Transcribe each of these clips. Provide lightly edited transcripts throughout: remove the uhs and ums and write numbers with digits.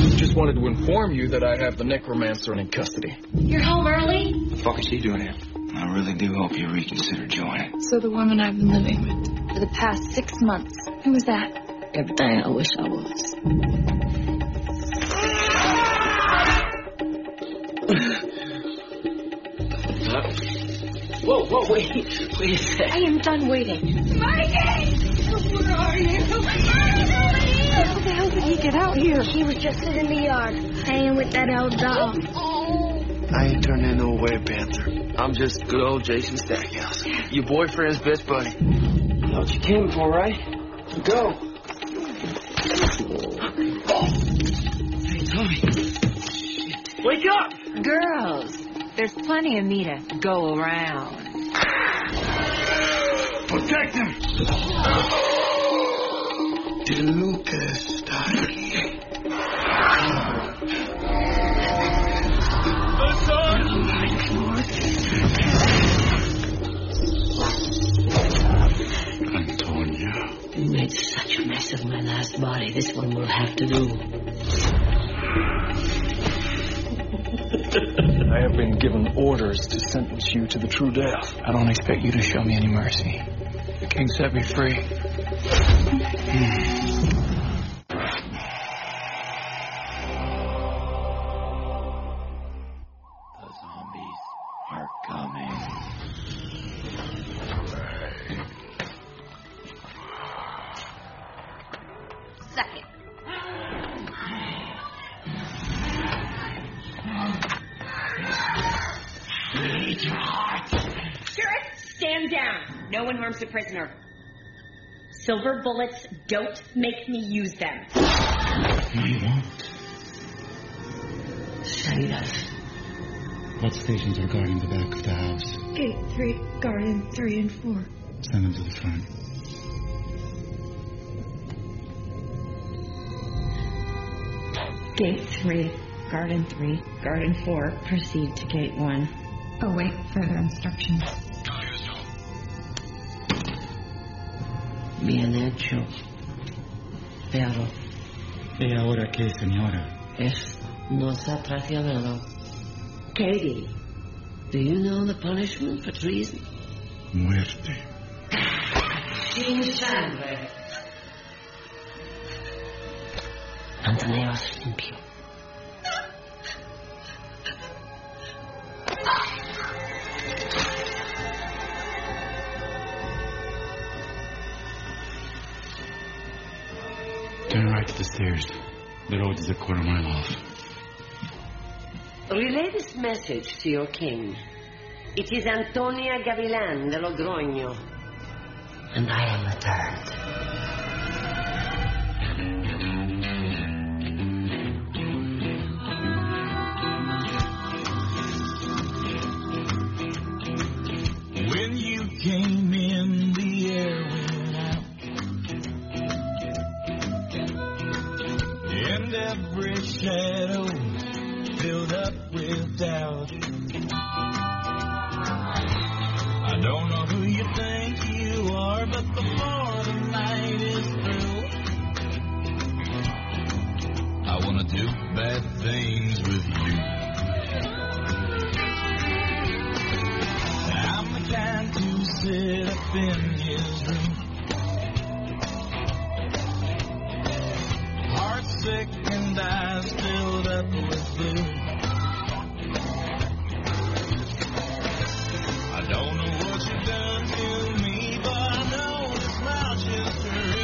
Just wanted to inform you that I have the necromancer in custody. You're home early? What the fuck is she doing here? I really do hope you reconsider joining. So the woman I've been living with for the past 6 months. Who was that? Everything I wish I was. Whoa, wait a second. I am done waiting. Mikey! Where are you? How the hell did he get out here? He was just in the yard, hanging with that old dog. I ain't turned into a were-panther. I'm just good old Jason Stackhouse. Your boyfriend's best buddy. You know what you came for, right? Go. Hey, Tommy. Wake up! Girls, there's plenty of me to go around. Protect him! De Lucas está aquí. Antonia. You made such a mess of my last body. This one will have to do. I have been given orders to sentence you to the true death. I don't expect you to show me any mercy. The king set me free. The zombies are coming. Suck it. Sheriff, stand down. No one harms a prisoner. Silver bullets, don't make me use them. No, you won't. Send us. What stations are guarding the back of the house? Gate 3, Garden 3 and 4. Send them to the front. Gate 3, Garden 3, Garden 4. Proceed to Gate 1. Await further instructions. Bien hecho. Pero ¿Y ahora qué, señora? no se ha traicionado. Katie, do you know the punishment for treason? Muerte. Sin sangre. Manteneos limpio. Turn right to the stairs. The road is a quarter mile off. Relay this message to your king. It is Antonia Gavilan de Logroño. And I am the third. When you came in, the air went out, and every shadow filled up with doubt. I don't know who you think you are, but before the night is through, I wanna do bad things with you. I'm the kind to sit up in his room, heart sick and eyes filled up with blue. I don't know what you've done to me, but I know this much is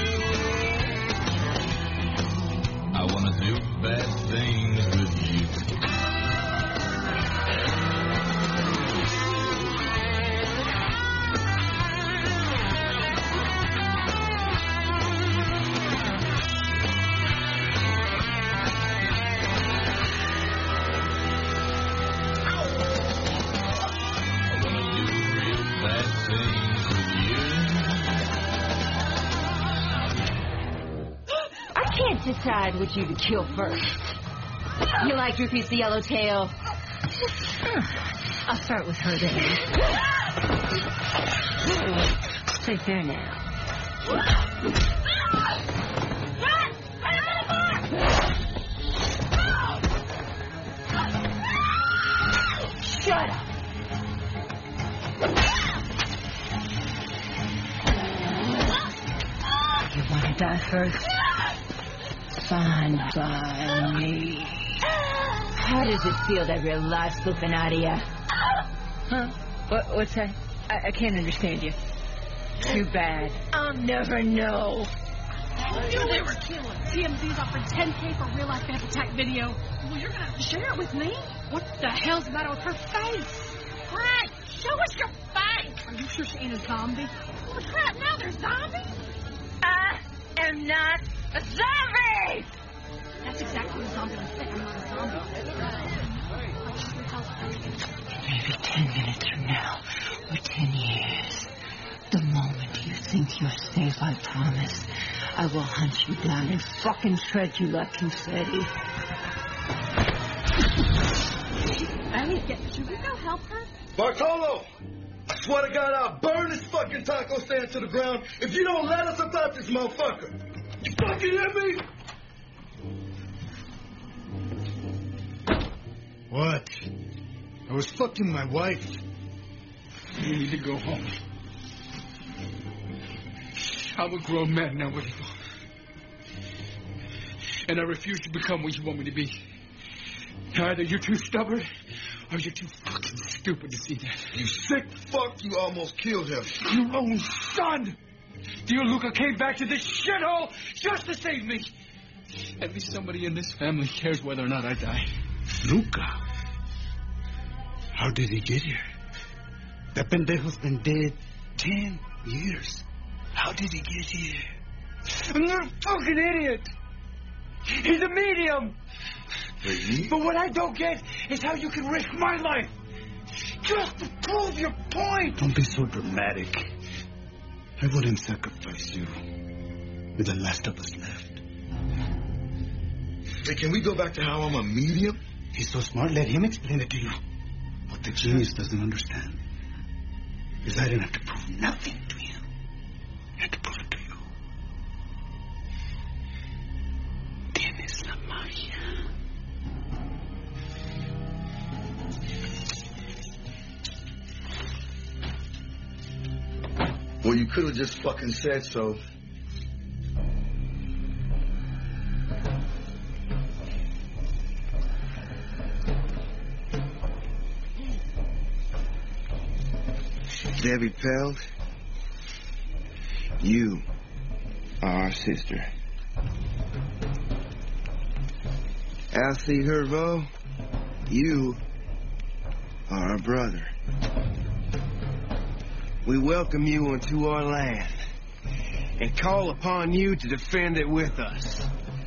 true. I wanna do bad things with you. Decide which you to kill first. You like your piece of yellowtail? I'll start with her then. Stay fair now. first. Fine by me. How does it feel to have your life slipping out of you? Huh? What's that? I can't understand you. Too bad. I'll never know. I knew they were killing. TMZ's offered $10K for real-life vamp attack video. Well, you're gonna have to share it with me. What the hell's the matter with her face? Right, show us your face. Are you sure she ain't a zombie? Oh, crap, now there's zombies? I am not a zombie! That's exactly what a zombie would say. I'm not a zombie. Maybe 10 minutes from now, or 10 years. The moment you think you're safe, I promise, I will hunt you down and fucking shred you like confetti. Should we go help her? Bartolo! I swear to God, I'll burn this fucking taco stand to the ground if you don't let us about this motherfucker. You fucking hear me? What? I was fucking my wife. You need to go home. I'm a grown man now, what do you want? And I refuse to become what you want me to be. Either you're too stubborn, or you're too fucking stupid to see that. You sick fuck, you almost killed him. Your own son! Dear Luca came back to this shithole just to save me. At least somebody in this family cares whether or not I die. Luca? How did he get here? That pendejo's been dead 10 years. How did he get here? I'm not a fucking idiot. He's a medium. But what I don't get is how you can risk my life just to prove your point. Don't be so dramatic. I wouldn't sacrifice you with the last of us left. Hey, can we go back to how I'm a medium? He's so smart, let him explain it to you. What the genius doesn't understand is I didn't have to prove nothing to him. I had to prove it to you. Tienes la magia. Well, you could have just fucking said so. Debbie Peld, you are our sister. Alcee Hervo, you are our brother. We welcome you onto our land and call upon you to defend it with us.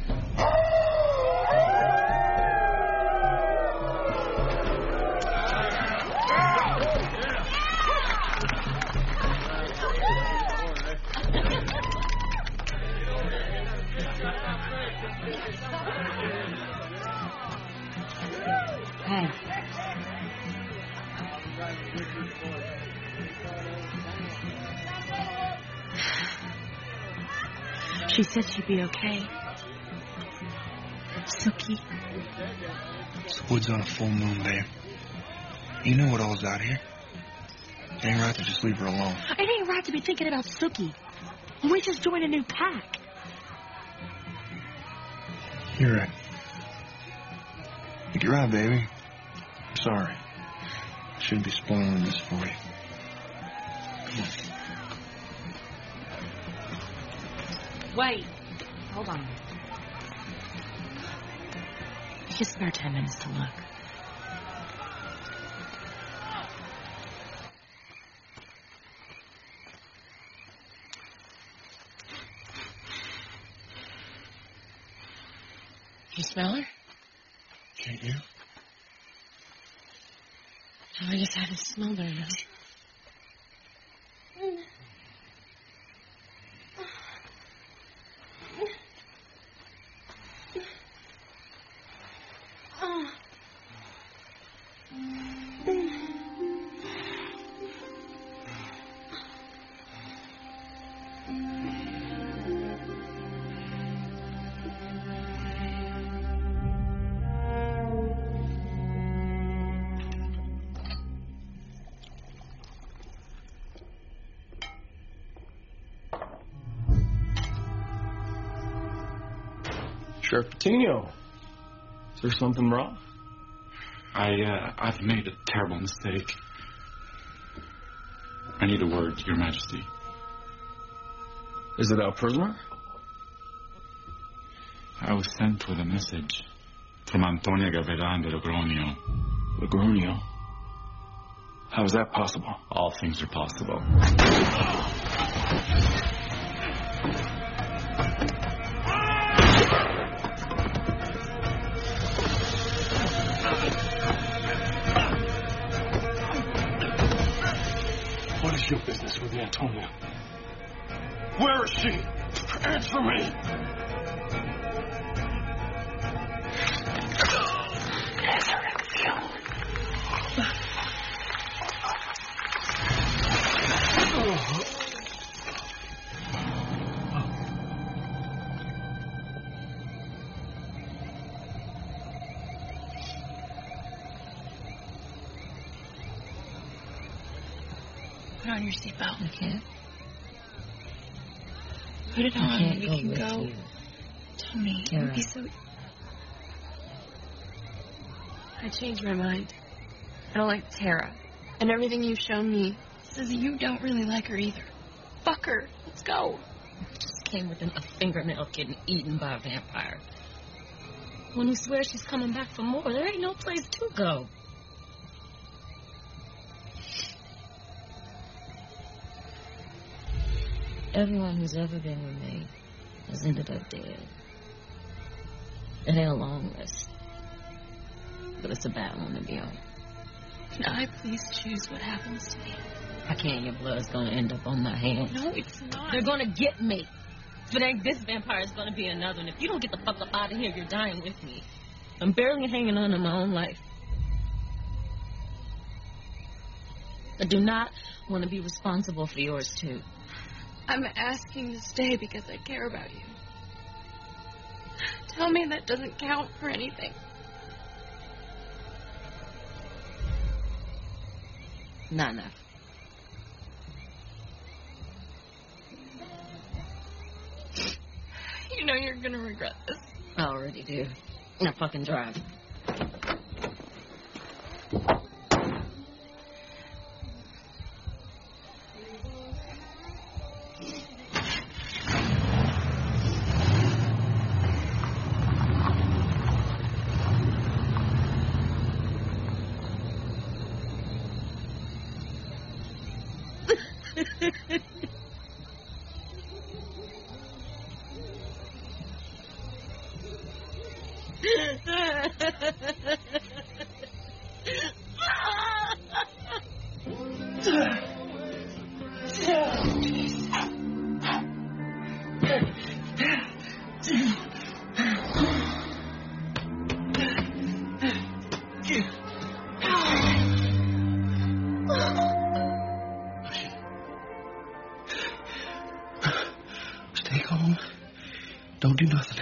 Hey. She said she'd be okay. Sookie. This wood's on a full moon, babe. You know what all's out here. It ain't right to just leave her alone. It ain't right to be thinking about Sookie. We just joined a new pack. You're right. You're right, baby. I'm sorry. I shouldn't be spoiling this for you. Come on. Wait. Hold on. Just spare 10 minutes to look. You smell her? Can't you? I just haven't smelled her enough. Sheriff Patino, is there something wrong? I've made a terrible mistake. I need a word, Your Majesty. Is it our prisoner? I was sent with a message from Antonia Gavilan de Logroño. Logroño? How is that possible? All things are possible. What is your business with Antonia? Where is she? Answer me! Put on your seatbelt. I can't. Put it on. I can't We go can with go. you. Tell me. It would be so. I changed my mind. I don't like Tara. And everything you've shown me says you don't really like her either. Fuck her. Let's go. Just came within a fingernail of getting eaten by a vampire. When you swear she's coming back for more, there ain't no place to go. Everyone who's ever been with me has ended up dead. It ain't a long list, but it's a bad one to be on. Can I please choose what happens to me? I can't. Your blood's gonna end up on my hands. No, it's not. They're gonna get me. If it ain't this vampire, it's gonna be another. And if you don't get the fuck up out of here, you're dying with me. I'm barely hanging on to my own life. I do not want to be responsible for yours, too. I'm asking to stay because I care about you. Tell me that doesn't count for anything. Not enough. You know you're gonna regret this. I already do. Now fucking drive. Stay calm. Don't do nothing.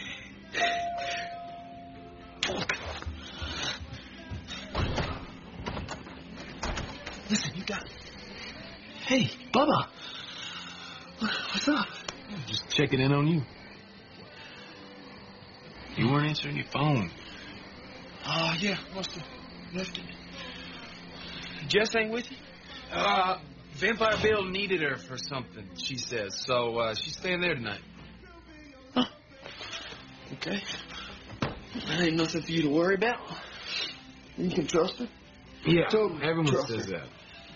Listen, you got... Hey, Bubba. What's up? Just checking in on you. You weren't answering your phone. Yeah, must have left it. Jess ain't with you? Vampire Bill needed her for something, she says. So, she's staying there tonight. Huh. Okay. That ain't nothing for you to worry about. You can trust her. Yeah, Totally everyone trust says her. that.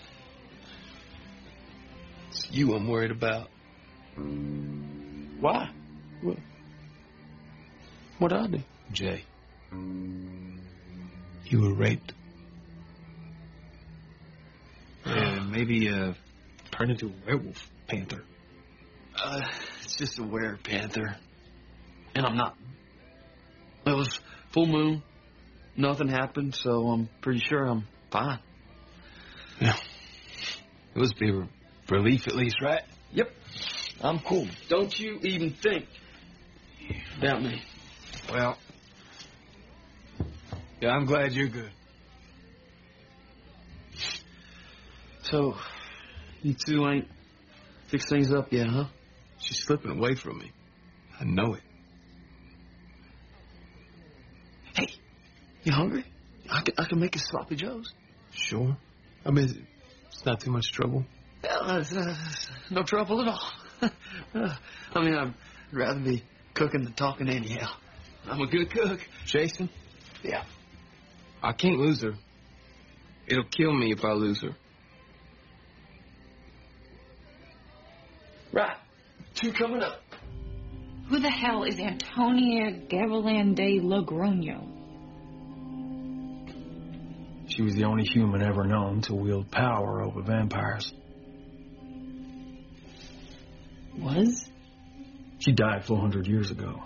It's you I'm worried about. Why? What'd I do? Jay. You were raped. Maybe, turn into a werewolf panther. It's just a were-panther. And I'm not. It was full moon. Nothing happened, so I'm pretty sure I'm fine. Yeah. It must be a relief at least, right? Yep. I'm cool. Don't you even think about me. Well, yeah, I'm glad you're good. So, you two ain't fixed things up yet, huh? She's slipping away from me. I know it. You hungry? I can make you sloppy joes. Sure. I mean, it's not too much trouble. No trouble at all. I mean, I'd rather be cooking than talking anyhow. I'm a good cook. Jason? Yeah. I can't lose her. It'll kill me if I lose her. Right. 2 coming up. Who the hell is Antonia Gavilan de Logroño? She was the only human ever known to wield power over vampires. Was? She died 400 years ago.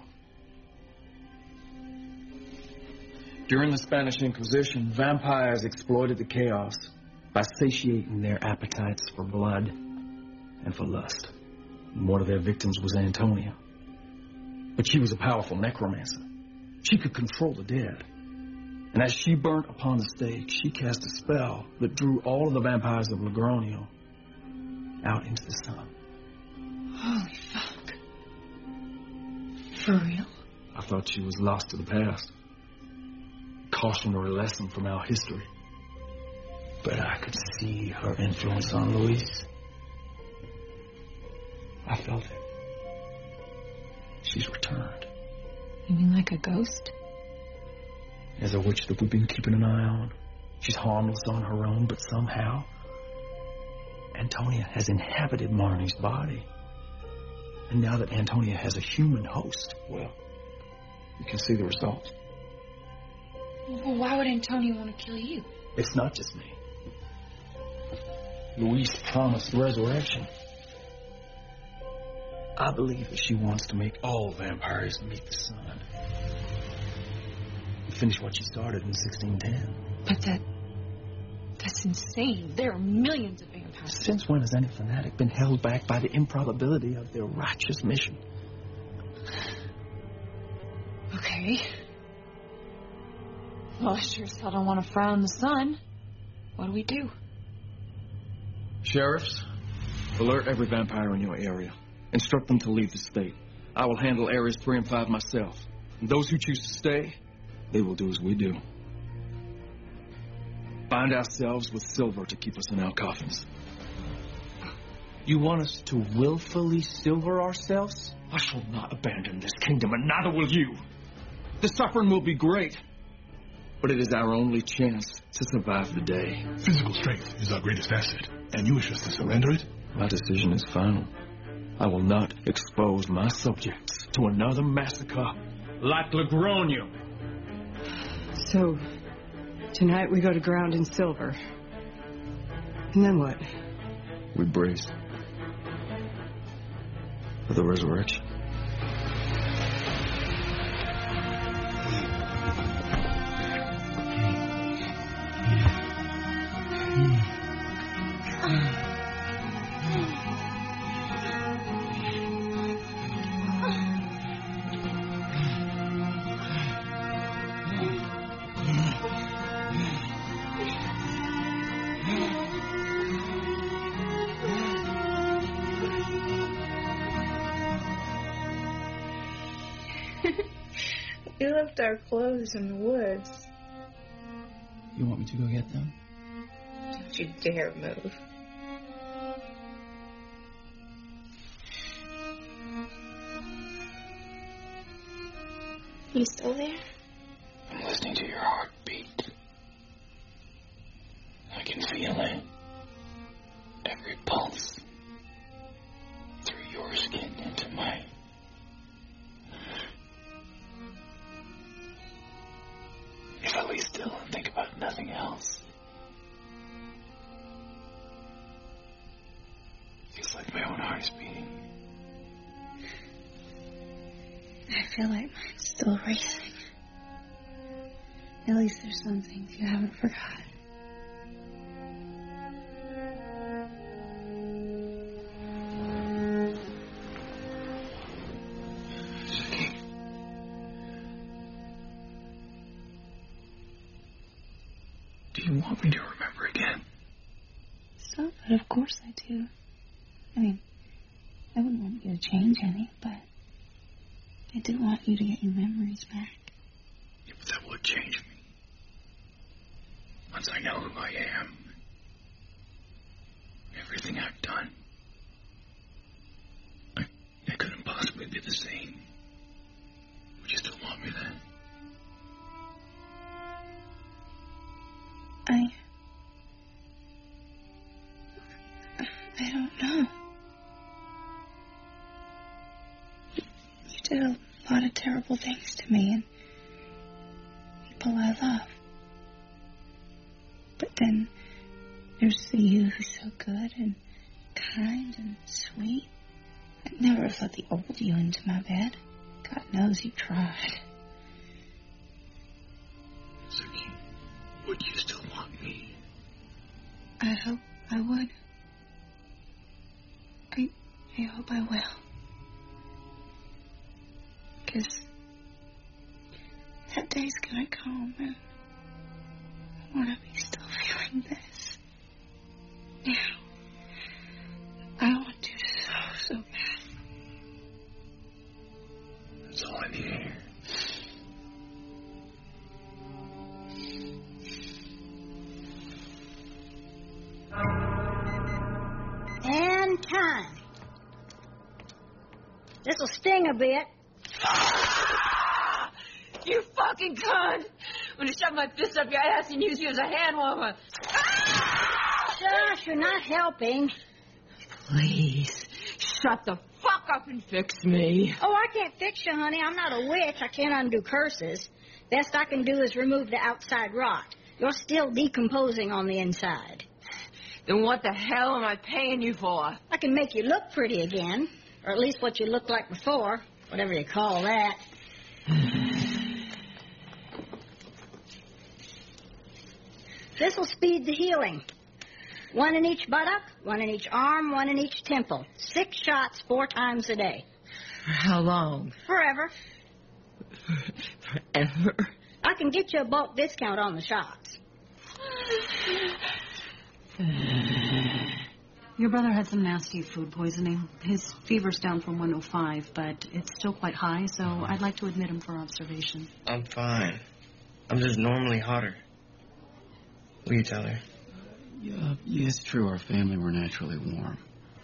During the Spanish Inquisition, vampires exploited the chaos by satiating their appetites for blood and for lust. And one of their victims was Antonia. But she was a powerful necromancer. She could control the dead. And as she burnt upon the stake, she cast a spell that drew all of the vampires of Logroño out into the sun. Holy fuck. For real? I thought she was lost to the past. Cautionary lesson from our history. But I could see her influence on Luis. I felt it. She's returned. You mean like a ghost? As a witch that we've been keeping an eye on. She's harmless on her own, but somehow Antonia has inhabited Marnie's body. And now that Antonia has a human host, well, you can see the result. Well, why would Antonia want to kill you? It's not just me. Luis promised resurrection. I believe that she wants to make all vampires meet the sun. And finish what she started in 1610. But that's insane. There are millions of vampires. Since when has any fanatic been held back by the improbability of their righteous mission? Okay. Well, I sure still don't want to frown the sun. What do we do? Sheriffs, alert every vampire in your area. Instruct them to leave the state. I will handle areas 3 and 5 myself. And those who choose to stay, they will do as we do. Bind ourselves with silver to keep us in our coffins. You want us to willfully silver ourselves? I shall not abandon this kingdom, and neither will you. The suffering will be great, but it is our only chance to survive the day. Physical strength is our greatest asset, and you wish us to surrender it? My decision is final. I will not expose my subjects to another massacre like Logroño. So, tonight we go to ground in silver. And then what? We brace for the resurrection. We left our clothes in the woods. You want me to go get them? Don't you dare move. You still there? I'm listening to your heartbeat. I can feel it. Every pulse. Through your skin into mine. If I lay still and think about nothing else, feels like my own heart is beating. I feel like mine's still racing. At least there's some things you haven't forgotten. Do you want me to remember again? Some, but of course I do. I mean, I wouldn't want you to change any, but I do want you to get your memories back. Yeah, but that would change me. Once I know who I am, everything I've done, I couldn't possibly be the same. Would you still want me then? I don't know. You did a lot of terrible things to me and people I love. But then there's the you who's so good and kind and sweet. I'd never have let the old you into my bed. God knows you tried. Suki, would you still want me? I hope I would. I hope I will. Because that day's gonna come and I want to be still feeling this. Now. I want to so bad. That's all I need to hear. And time. This'll sting a bit. You fucking cunt! I'm gonna shove my fist up your ass and use you as a hand warmer. Josh, you're not helping. Please, shut the fuck up and fix me. Oh, I can't fix you, honey. I'm not a witch. I can't undo curses. Best I can do is remove the outside rot. You're still decomposing on the inside. Then what the hell am I paying you for? I can make you look pretty again. Or at least what you looked like before. Whatever you call that. This'll speed the healing. 1 in each buttock, 1 in each arm, 1 in each temple. 6 shots 4 times a day. For how long? Forever. Forever? I can get you a bulk discount on the shots. Your brother had some nasty food poisoning. His fever's down from 105, but it's still quite high, so I'd like to admit him for observation. I'm fine. I'm just normally hotter. Will you tell her? Yeah, it's true. Our family were naturally warm.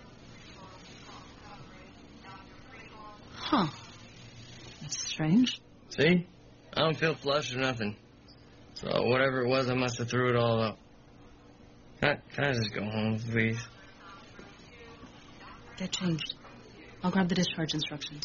Huh. That's strange. See? I don't feel flushed or nothing. So whatever it was, I must have threw it all up. Can I just go home, please? Get changed. I'll grab the discharge instructions.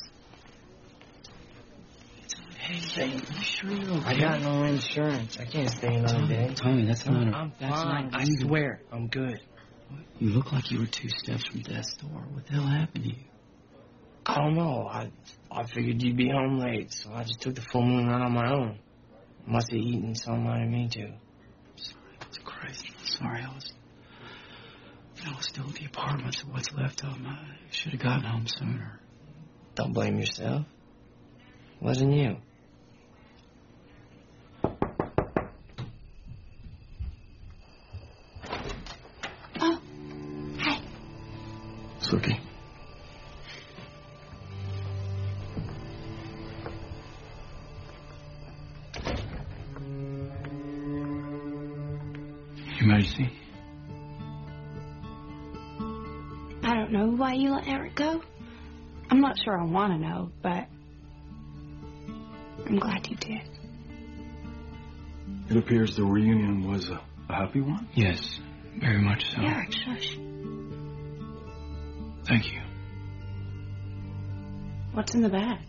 Hey, you sure you're okay? I got no insurance. I can't stay another day. Tommy, that's not I'm fine. I swear. I'm good. You look like you were 2 steps from death's door. What the hell happened to you? I don't know. I figured you'd be home late, so I just took the full moon run on my own. Must have eaten something I didn't mean to. It's crazy. Sorry, I was still at the apartment, so what's left of them. I should have gotten home sooner. Don't blame yourself. It wasn't you. Oh, hi. Suki. Your Majesty. I don't know why you let Eric go. I'm not sure I want to know, but I'm glad you did. It appears the reunion was a happy one? Yes, very much so. Eric, shush. Thank you. What's in the bag?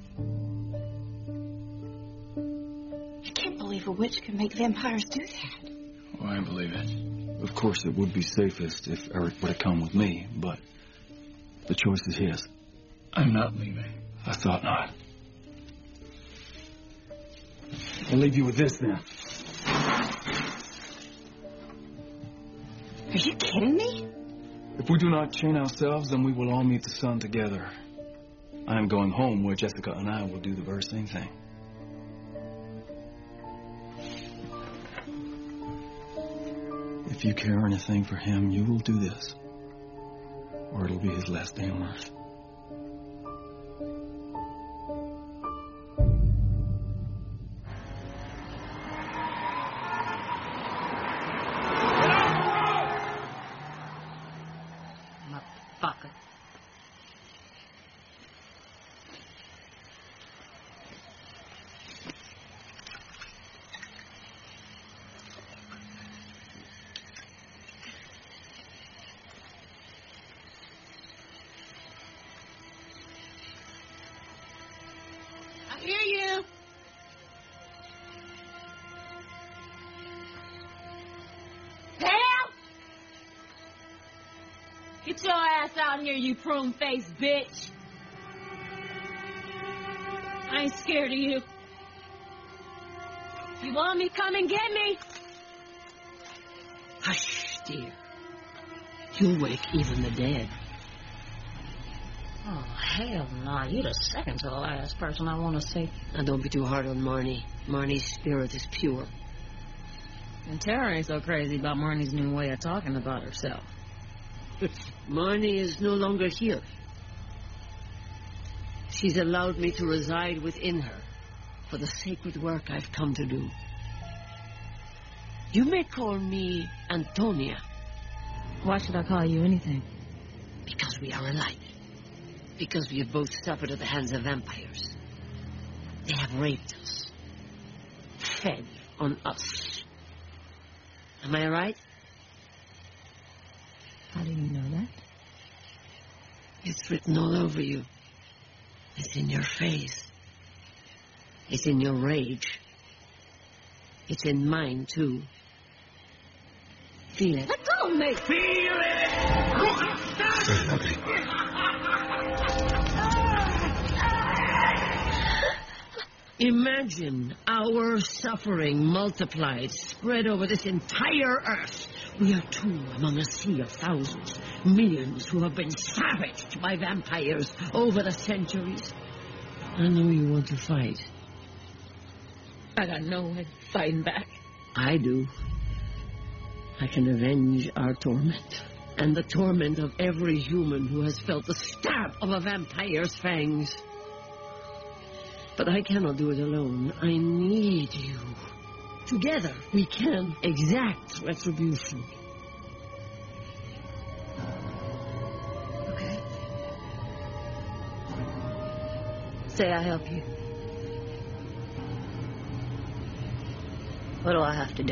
I can't believe a witch can make vampires do that. Well, I believe it. Of course, it would be safest if Eric would have come with me, but the choice is his. I'm not leaving. I thought not. I'll leave you with this, then. Are you kidding me? If we do not chain ourselves, then we will all meet the sun together. I am going home where Jessica and I will do the very same thing. If you care anything for him, you will do this. Or it'll be his last day on earth. Get your ass out here, you prune-faced bitch. I ain't scared of you. You want me, come and get me. Hush, dear. You'll wake even the dead. Oh, hell no. You're the second to the last person I want to see. Now, don't be too hard on Marnie. Marnie's spirit is pure. And Tara ain't so crazy about Marnie's new way of talking about herself. Marnie is no longer here. She's allowed me to reside within her for the sacred work I've come to do. You may call me Antonia. Why should I call you anything? Because we are alike. Because we have both suffered at the hands of vampires. They have raped us. Fed on us. Am I right? How do you know that? It's written all over you. It's in your face. It's in your rage. It's in mine, too. Feel it. Let go of me! Feel it! Imagine our suffering multiplied, spread over this entire earth. We are two among a sea of thousands, millions who have been savaged by vampires over the centuries. I know you want to fight. I got no way of fighting back. I do. I can avenge our torment, and the torment of every human who has felt the stab of a vampire's fangs. But I cannot do it alone. I need you. Together, we can exact retribution. Okay. Say I help you. What do I have to do?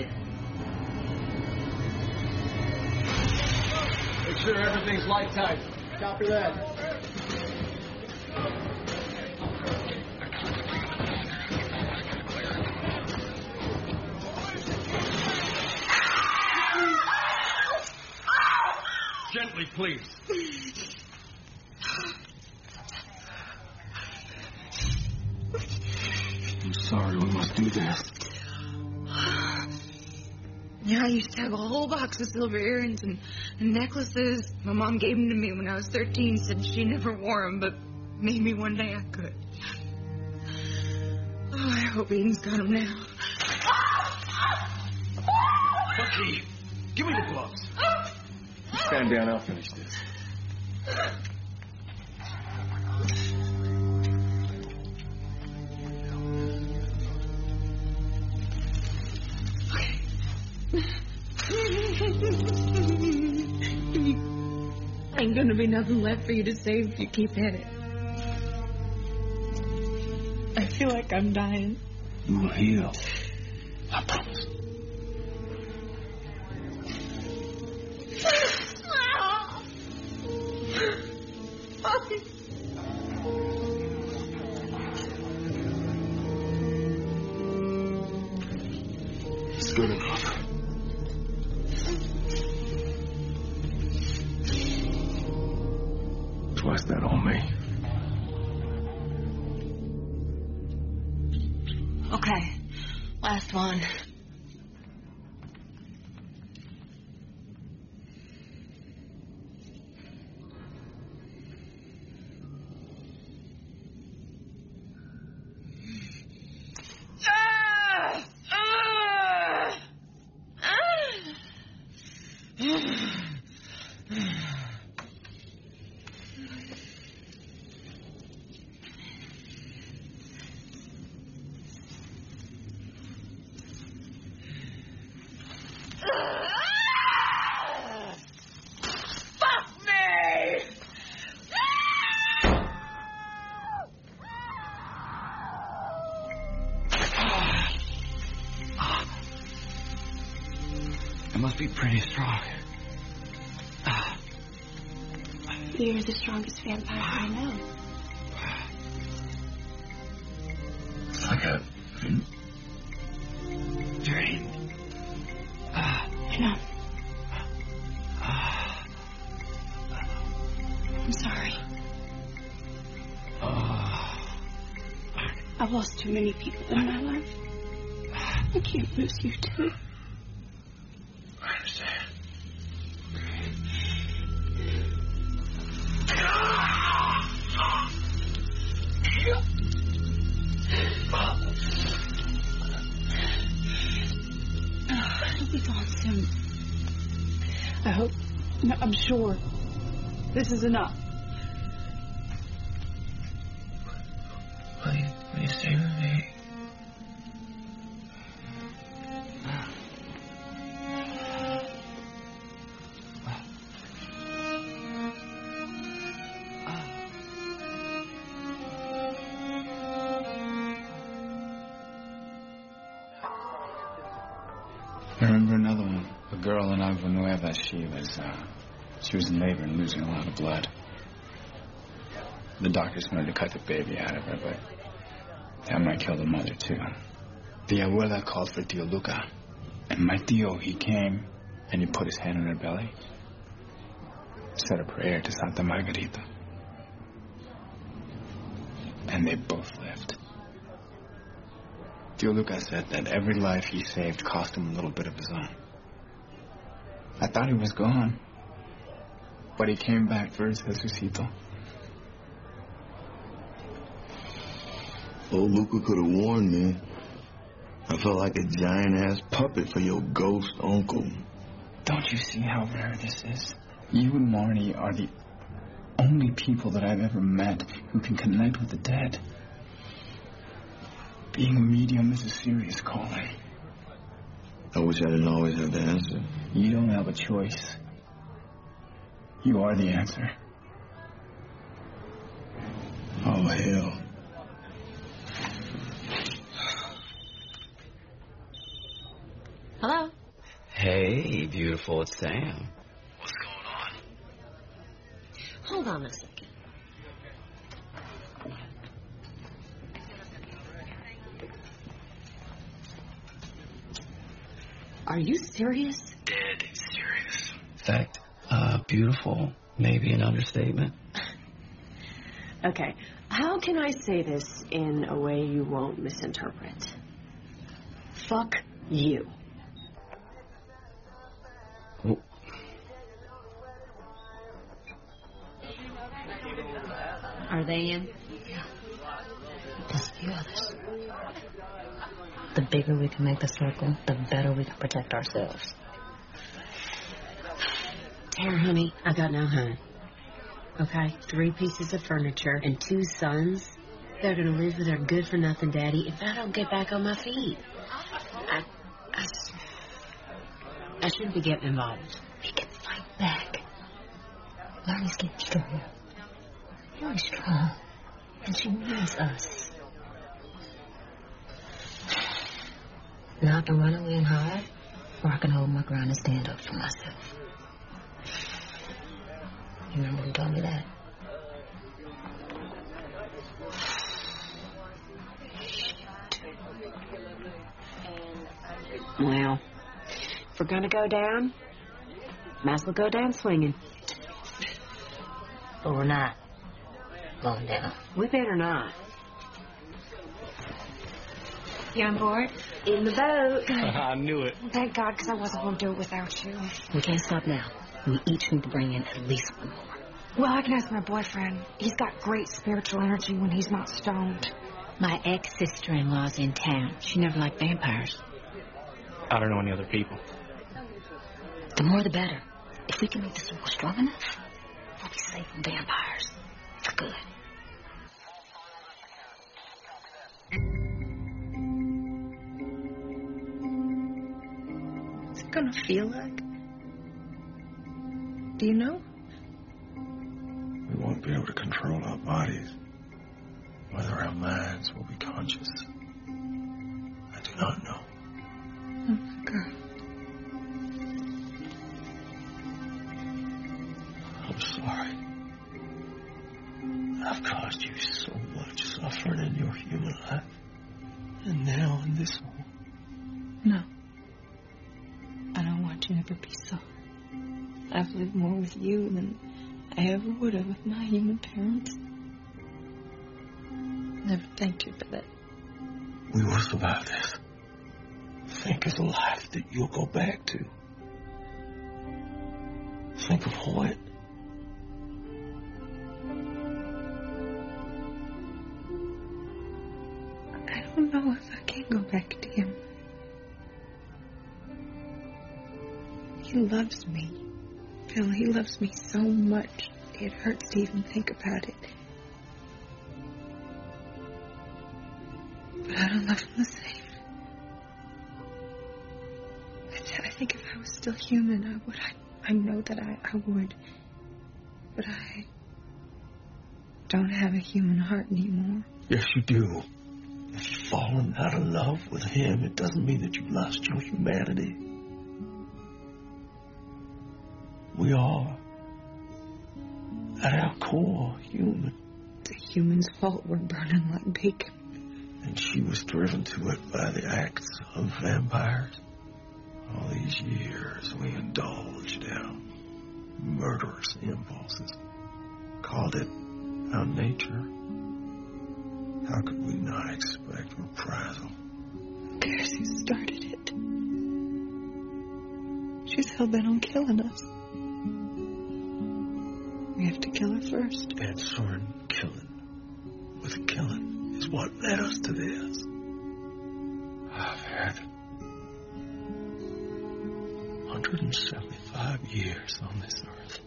Make sure everything's light tight. Copy that. Gently, please. I'm sorry, we must do this. Yeah, I used to have a whole box of silver earrings and necklaces. My mom gave them to me when I was 13. Said she never wore them, but maybe one day I could. Oh, I hope Eden's got them now. Bucky, give me the gloves. Stand down, I'll finish this. Ain't gonna be nothing left for you to save if you keep at it. I feel like I'm dying. You will heal. I promise. It's good enough. Twice that on me. Okay, last one. It must be pretty strong. You're the strongest vampire I know. It's like a dream. You know. too many people in my life. I can't lose you too. I understand. He'll be gone soon. I hope. No, I'm sure. This is enough. Will you stay with me? I remember another one, a girl in Agua Nueva. She was in labor and losing a lot of blood. The doctors wanted to cut the baby out of her, but that might kill the mother too. The abuela called for Tio Luca, and my tío, he came and he put his hand on her belly, said a prayer to Santa Margarita, and they both lived. Tio Luca said that every life he saved cost him a little bit of his own. I thought he was gone, but he came back for his Jesucito. Old Luca could have warned me. I felt like a giant-ass puppet for your ghost uncle. Don't you see how rare this is? You and Marnie are the only people that I've ever met who can connect with the dead. Being a medium is a serious calling. I wish I didn't always have the answer. You don't have a choice. You are the answer. Oh, hell. Hello? Hey, beautiful, it's Sam. What's going on? Hold on a second. Are you serious? Dead serious. In fact, beautiful, maybe an understatement. Okay, how can I say this in a way you won't misinterpret? Fuck you. Oh. Are they in? Yeah. Plus a few others. The bigger we can make the circle, the better we can protect ourselves. Tara, honey, I got no home. Okay? 3 pieces of furniture and 2 sons. They're gonna live with their good-for-nothing daddy if I don't get back on my feet. I shouldn't be getting involved. We can fight back. Marnie's getting stronger. Really strong. And she needs us. Now I can run away and hide, or I can hold my ground and stand up for myself. You remember who told me that? Well, if we're gonna go down, might as well go down swinging. But we're not going down. We better not. You on board? In the boat. I knew it. Thank God, because I wasn't going to do it without you. We can't stop now. We each need to bring in at least one more. Well, I can ask my boyfriend. He's got great spiritual energy when he's not stoned. My ex-sister-in-law's in town. She never liked vampires. I don't know any other people. The more the better. If we can make the circle strong enough, we'll be safe from vampires. For good. What's it gonna feel like? Do you know? We won't be able to control our bodies. Whether our minds will be conscious, I do not know. Oh, my God. I'm sorry. I've caused you so much suffering in your human life. And now in this one. No. I don't want you to ever be sorry. I've lived more with you than I ever would have with my human parents. Never thanked you for that. We will survive this. Think of the life that you'll go back to. Think of what? I don't know if I can go back to him. He loves me. Phil, he loves me so much. It hurts to even think about it. But I don't love him the same. I think if I was still human, I would. I know that I would. But I don't have a human heart anymore. Yes, you do. If you've fallen out of love with him, it doesn't mean that you've lost your humanity. We are, at our core, human. It's a human's fault we're burning like bacon. And she was driven to it by the acts of vampires. All these years we indulged our murderous impulses. Called it our nature. How could we not expect reprisal? Who cares who started it? She's hell-bent on killing us. We have to kill her first. Answering killing with killing is what led us to this. I've had 175 years on this earth.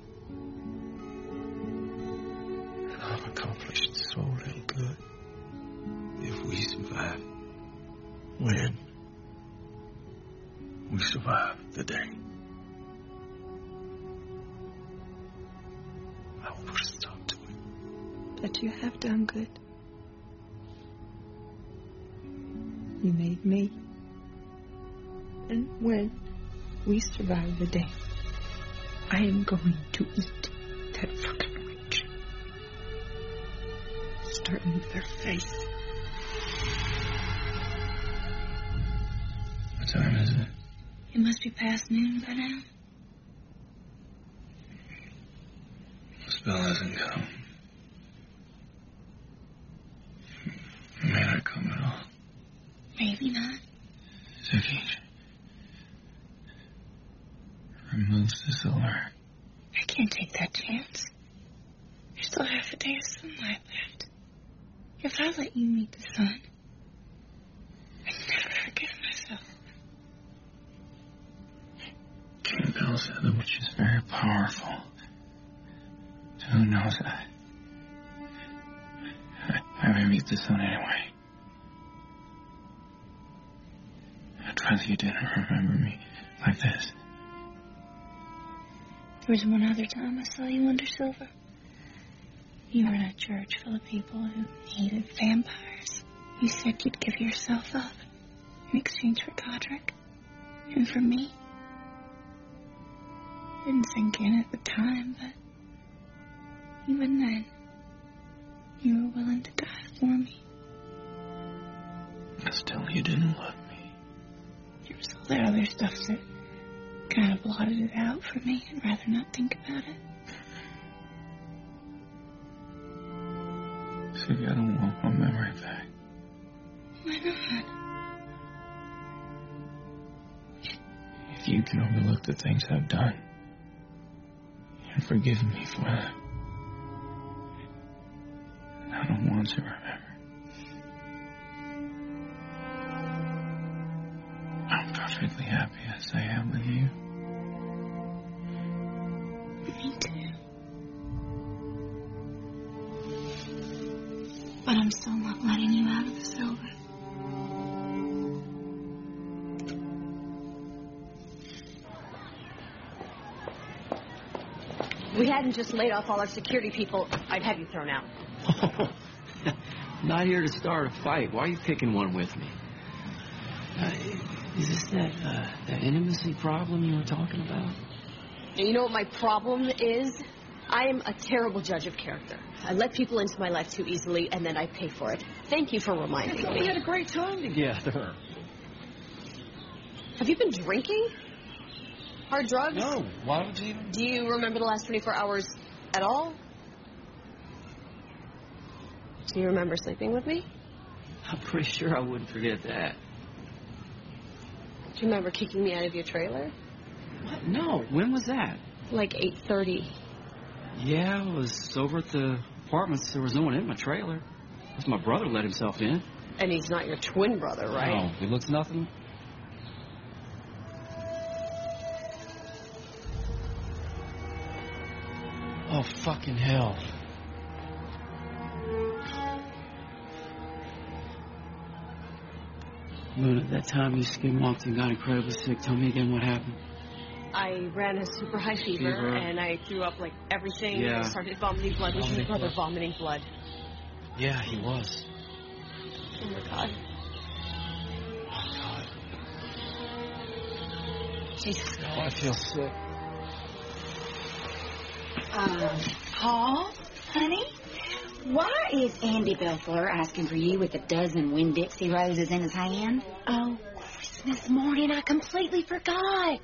And I've accomplished so little good. If we survive, when we survive the day, I will put a stop to it. But you have done good. You made me. And when we survive the day, I am going to eat that fucking witch. Starting with her face. What time is it? It must be past noon by now. The spell hasn't come. It may not come at all. Maybe not. Ziggy removes the silver. I can't take that chance. There's still half a day of sunlight left. If I let you meet the sun, I'd never forgive myself. King Bill said the witch is very powerful. So who knows? I may meet the sun anyway. I'd rather you didn't remember me like this. There was one other time I saw you under silver. You were in a church full of people who hated vampires. You said you'd give yourself up in exchange for Godric. And for me. Didn't sink in at the time, but even then, you were willing to die for me. But still, you didn't love me. There was all that other stuff that kind of blotted it out for me. I'd rather not think about it. See, I don't want my memory back. Why not? If you can overlook the things I've done and forgive me for them, I don't want to remember. I'm perfectly happy as I am with you. Me too. But I'm still not letting you out of the silver. If we hadn't just laid off all our security people, I'd have you thrown out. Not here to start a fight. Why are you picking one with me? Is this that intimacy problem you were talking about? And you know what my problem is? I am a terrible judge of character. I let people into my life too easily, and then I pay for it. Thank you for reminding me. We had a great time together. Have you been drinking? Hard drugs? No. Why would you? Do you remember the last 24 hours at all? Do you remember sleeping with me? I'm pretty sure I wouldn't forget that. Do you remember kicking me out of your trailer? What? No, when was that? Like 8:30. Yeah, I was over at the apartments. There was no one in my trailer. Because my brother let himself in. And he's not your twin brother, right? No, he looks nothing. Oh, fucking hell. Moon, at that time you skinwalked and got incredibly sick. Tell me again what happened. I ran a super high fever, and I threw up like everything. Yeah. I started vomiting blood. Was your brother vomiting blood? Yeah, he was. Oh my God. Oh, God. Jesus Christ. Oh, I feel sick. Paul, honey, why is Andy Belfleur asking for you with a dozen Winn-Dixie roses in his hand? Oh, Christmas morning, I completely forgot.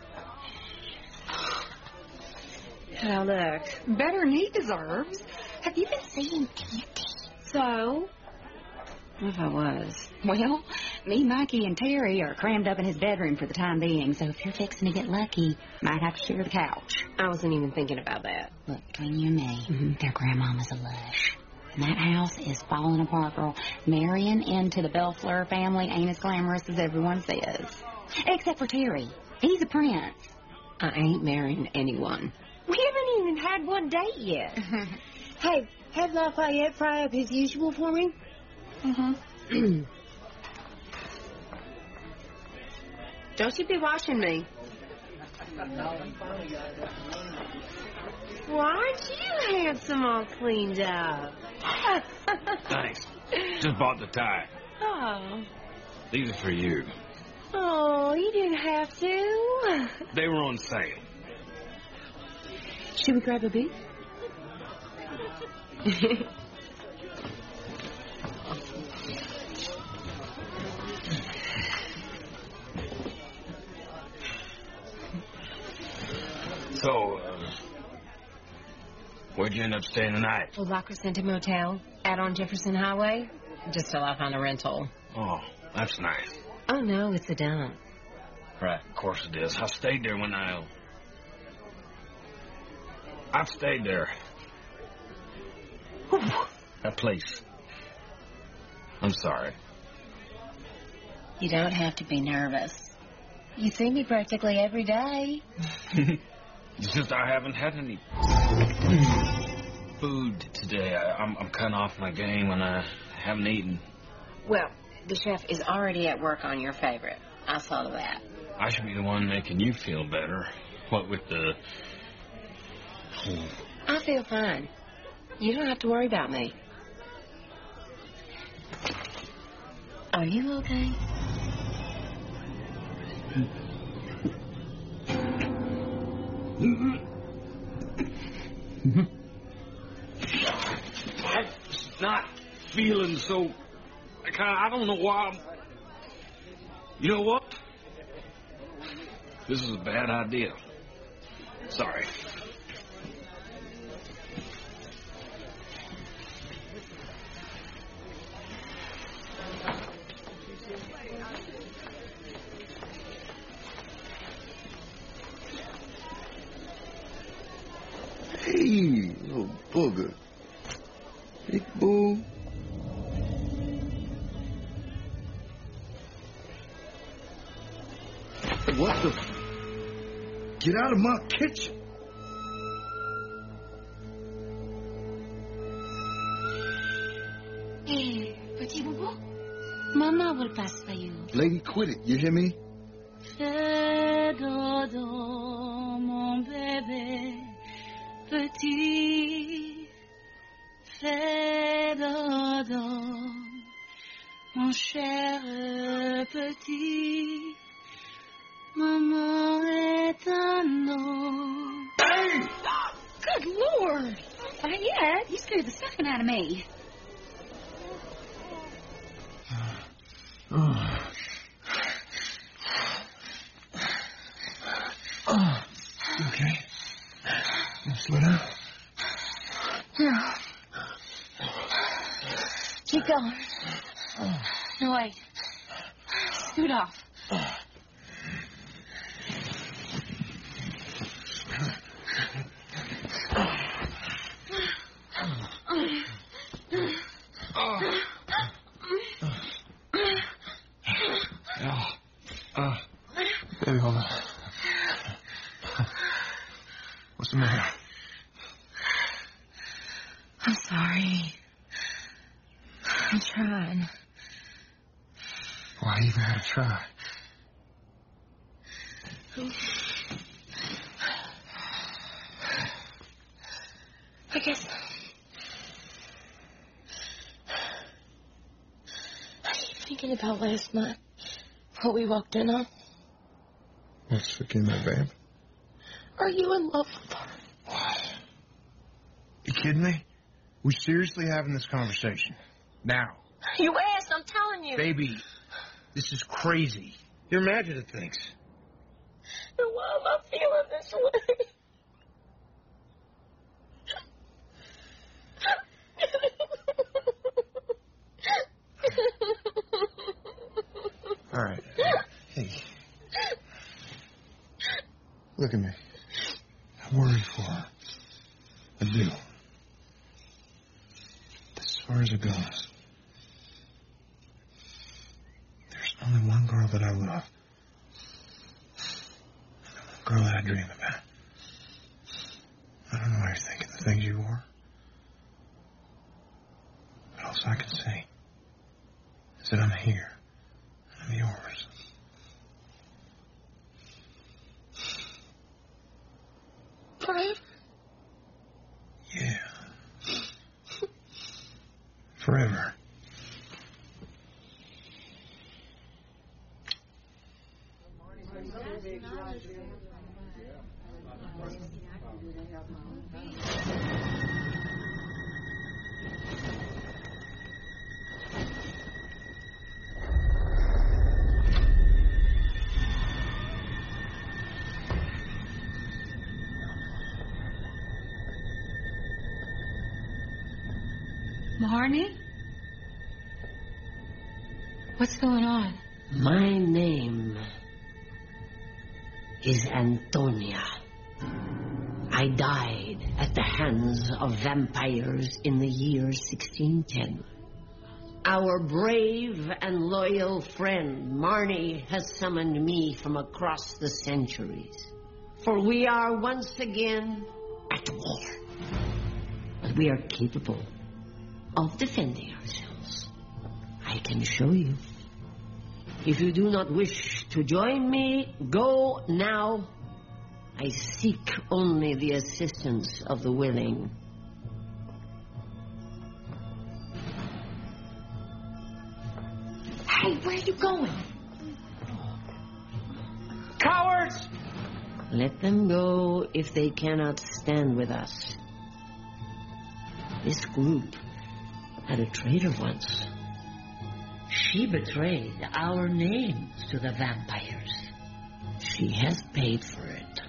Now look, better than he deserves. Have you been seeing Andy? So? What if I was? Well, me, Mikey, and Terry are crammed up in his bedroom for the time being, so if you're fixing to get lucky, might have to share the couch. I wasn't even thinking about that. Look, between you and me, their grandmama's a lush. And that house is falling apart, girl. Marrying into the Belfleur family ain't as glamorous as everyone says. Except for Terry. He's a prince. I ain't marrying anyone. We haven't even had one date yet. Hey, have Lafayette fry up his usual for me? Mm-hmm. Don't you be watching me. Why aren't you handsome all cleaned up? Thanks. Just bought the tie. Oh. These are for you. Oh, you didn't have to. They were on sale. Should we grab a beat? So, where'd you end up staying tonight? Well, La Crescenta Motel, out on Jefferson Highway. Just till I found a rental. Oh, that's nice. Oh, no, it's a dump. Right, of course it is. I stayed there when I've stayed there. Whew, that place. I'm sorry. You don't have to be nervous. You see me practically every day. It's just I haven't had any food today. I'm kind of off my game and I haven't eaten. Well, the chef is already at work on your favorite. I saw that. I should be the one making you feel better. What with the... I feel fine. You don't have to worry about me. Are you okay? I'm not feeling so... I don't know why I'm... You know what? This is a bad idea. Sorry. Hey, little booger. Big boo. What the... Get out of my kitchen. Hey, petit boubou. Mama will pass for you. Lady, quit it. You hear me? Fais dodo, mon bébé, petit. Fais dodo, mon cher petit. Maman est un homme. Hey! Good Lord! Not yet. You scared the stuffing out of me. Okay. You slow down. Yeah. Keep going. No, wait. Scoot off. Baby, hold on. What's the matter? I'm sorry. I'm trying. Why even gotta try? I guess. I keep thinking about last night. What we walked in on. What's freaking that vamp? Are you in love with her? What? You kidding me? We seriously having this conversation now? You asked, I'm telling you. Baby, this is crazy. You're imagining things. Then why am I feeling this way? All right. Hey. Look at me. I worry for her. I do. As far as it goes, there's only one girl that I love. And the one girl that I dream about. I don't know why you're thinking the things you were. But all I can say is that I'm here. I'm yours. Forever? Yeah. Forever. Marnie? What's going on? My name is Antonia. I died at the hands of vampires in the year 1610. Our brave and loyal friend Marnie has summoned me from across the centuries. For we are once again at war. But we are capable of defending ourselves. I can show you. If you do not wish to join me, go now. I seek only the assistance of the willing. Hey, where are you going? Cowards! Let them go if they cannot stand with us. This group had a traitor once. She betrayed our names to the vampires. She has paid for it.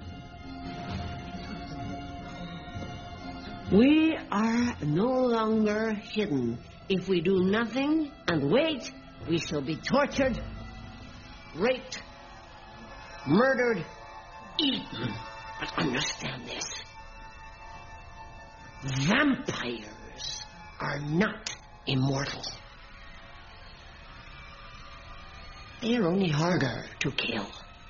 We are no longer hidden. If we do nothing and wait, we shall be tortured, raped, murdered, eaten. But understand this. Vampires are not immortal. They are only harder to kill.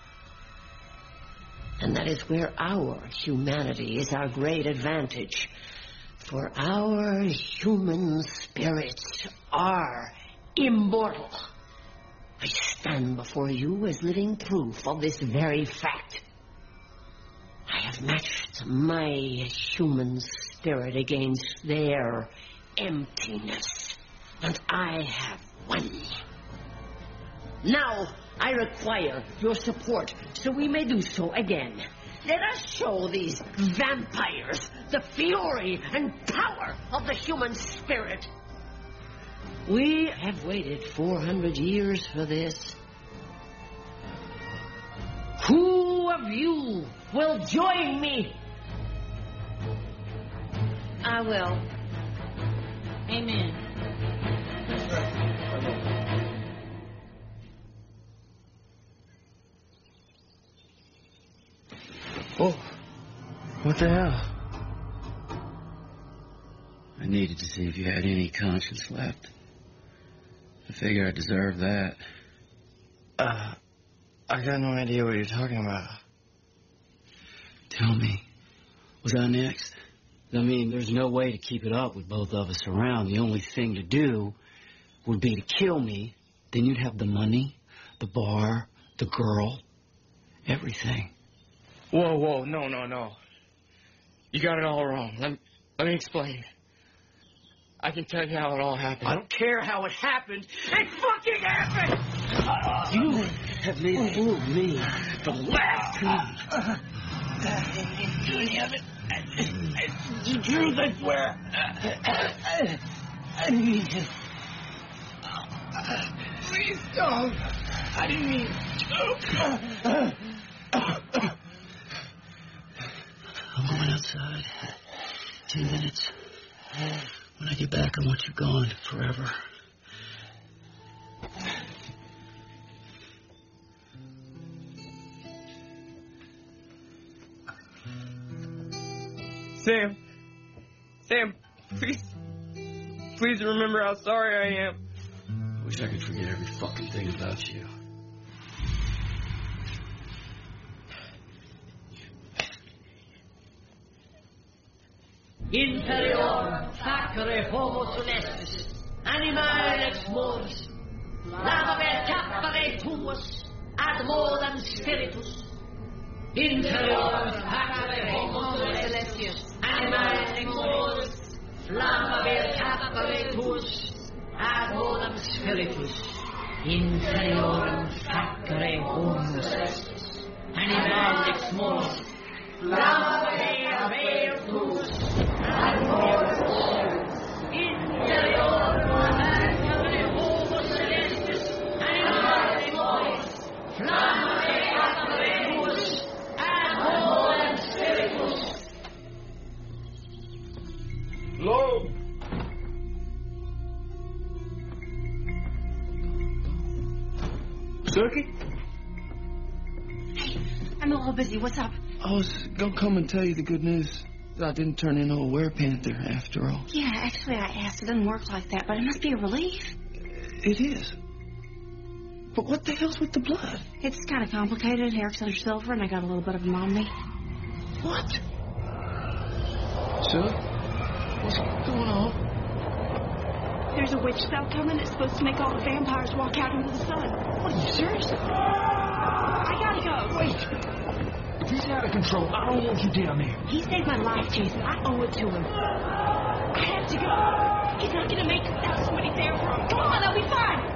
And that is where our humanity is our great advantage. For our human spirits are immortal. I stand before you as living proof of this very fact. I have matched my human spirit against their emptiness, and I have won. Now, I require your support so we may do so again. Let us show these vampires the fury and power of the human spirit. We have waited 400 years for this. Who of you will join me? I will. Amen. Oh, what the hell? I needed to see if you had any conscience left. I figure I deserve that. I got no idea what you're talking about. Tell me, was I next? I mean, there's no way to keep it up with both of us around. The only thing to do would be to kill me. Then you'd have the money, the bar, the girl, everything. Whoa, no. You got it all wrong. Let me explain. I can tell you how it all happened. I don't care how it happened. It fucking happened! You have made a fool of me the last time. I didn't do any of it. It's the truth, I swear. I need you. Please don't. I didn't mean to. I'm going outside. 2 minutes. When I get back, I want you gone forever. Sam, please remember how sorry I am. Wish I could forget every fucking thing about you. Interior facere homo celestis, animae ex mors, lavaver capere tuus, ad modum spiritus. Interior facere homo celestis, animae ex mors, lavaver capere tuus, ad modum spiritus. Interior facere homo celestis, animae ex mors, lavaver tuus. Hello? Sookie? Hey, I'm a little busy. What's up? I was gonna come and tell you the good news. I didn't turn into a werepanther after all. Yeah, actually, I asked. It doesn't work like that, but it must be a relief. It is. But what the hell's with the blood? It's kind of complicated. Eric's under silver, and I got a little bit of him on me. What? So, what's going on? There's a witch spell coming that's supposed to make all the vampires walk out into the sun. What, are you serious? I gotta go. Wait. If he's out of control, I don't want you down there. He saved my life, Jason. I owe it to him. I have to go. He's not gonna make it without somebody there for him. Come on, I'll be fine.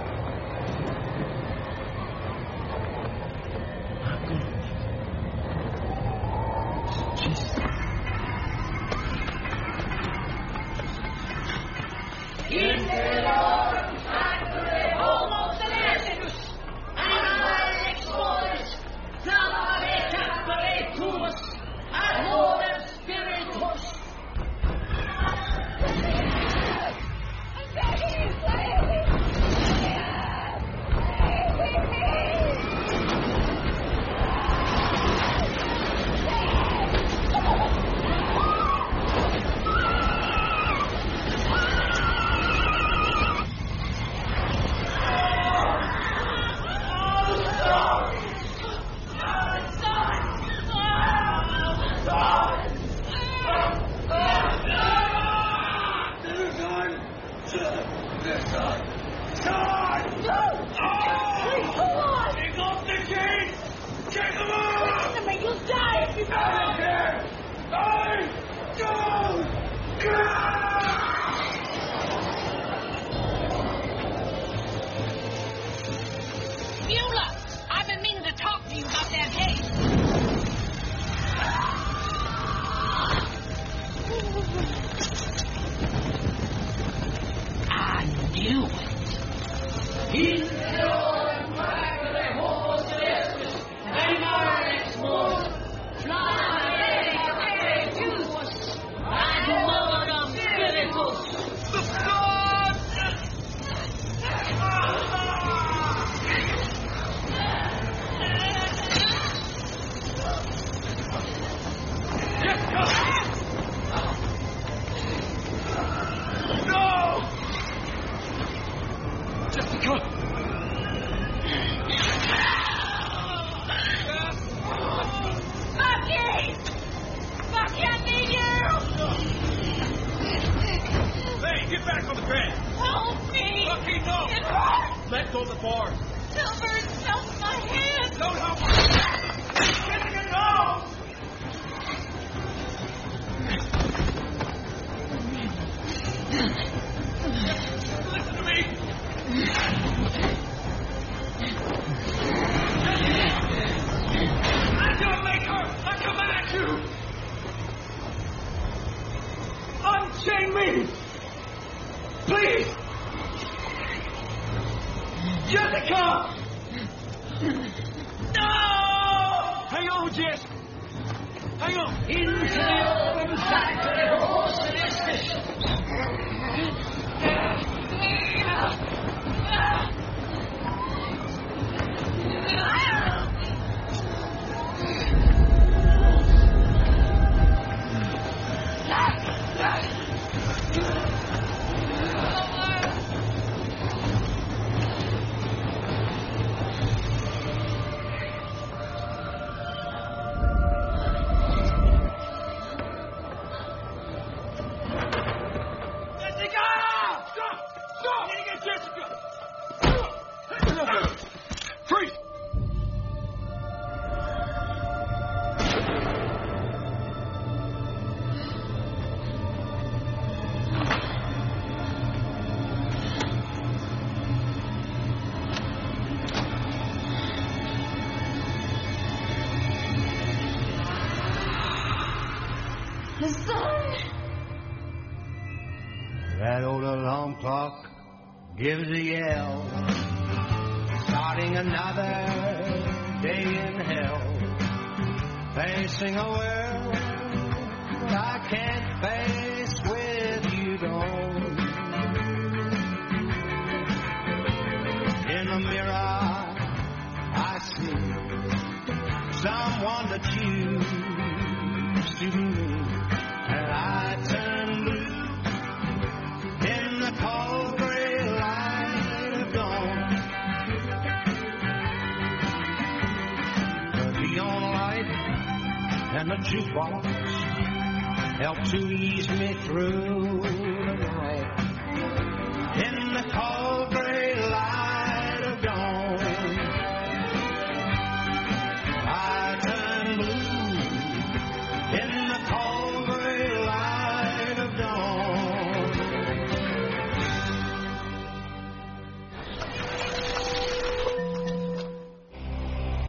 Jess. Hang on. Into the open factory horse and his fish. That old alarm clock gives a yell, starting another day in hell, facing a world I can't face with you gone. In the mirror I see someone that used to be me, and I turn blue in the cold gray light of dawn. The neon light and the jukebox help to ease me through the night. In the cold